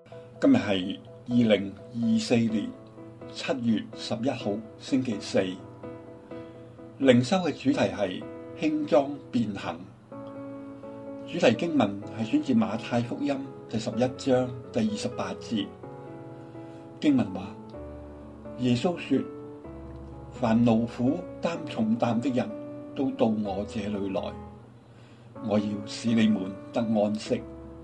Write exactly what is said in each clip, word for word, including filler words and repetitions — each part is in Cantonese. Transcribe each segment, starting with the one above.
今日係二零二四年七月十一號星期四，靈修嘅主題係輕裝便行。主題經文係選自馬太福音第十一章第二十八節。經文話：耶穌說，凡勞苦擔重擔的人都到我這裏來，我要使你們得安息。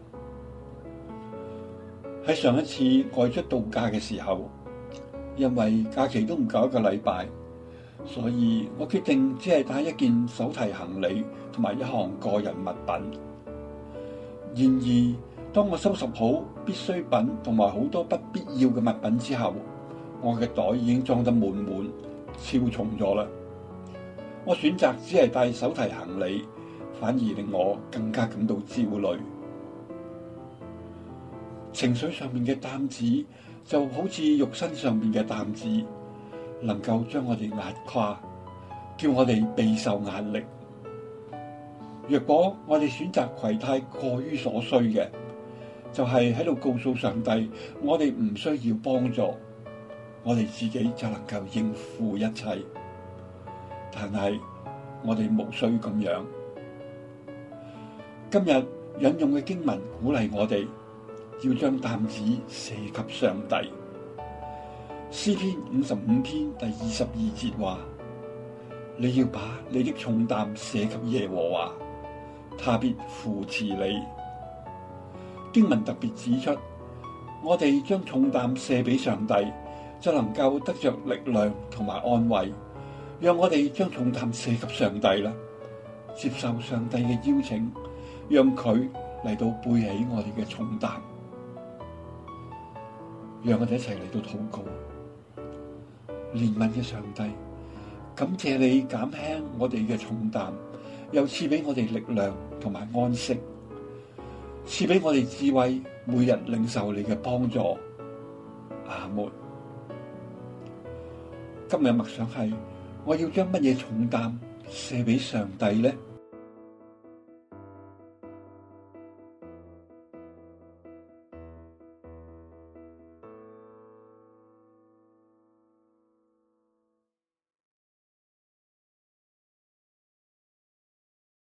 喺上一次外出度假嘅時候，因為假期都唔夠一個禮拜，所以我決定只係帶一件手提行李同埋一項個人物品。然而，當我收拾好必需品同埋好多不必要嘅物品之後，我嘅袋已經裝得滿滿，超重咗啦。我選擇只係帶手提行李，反而令我更加感到焦慮。情緒上面嘅擔子就好似肉身上面嘅擔子，能夠將我哋壓垮，叫我哋備受壓力。若果我哋選擇攜帶過於所需嘅，就係喺度告訴上帝，我哋唔需要幫助，我哋自己就能夠應付一切。但係我哋無需咁樣。今日引用嘅經文鼓勵我哋要將擔子卸給上帝。詩篇五十五篇第二十二節話：你要把你的重擔卸給耶和華，他必扶持你。經文特別指出，我哋將重擔卸俾上帝，就能夠得着力量同埋安慰。讓我哋將重擔卸給上帝啦，接受上帝嘅邀請，讓佢嚟到背起我哋嘅重擔。讓我哋一齊嚟到禱告。憐憫嘅上帝，感謝你減輕我哋嘅重擔，又賜俾我哋力量同埋安息，賜俾我哋智慧，每日領受你嘅幫助。阿門。今日默想係，我要將乜嘢重擔卸俾上帝呢？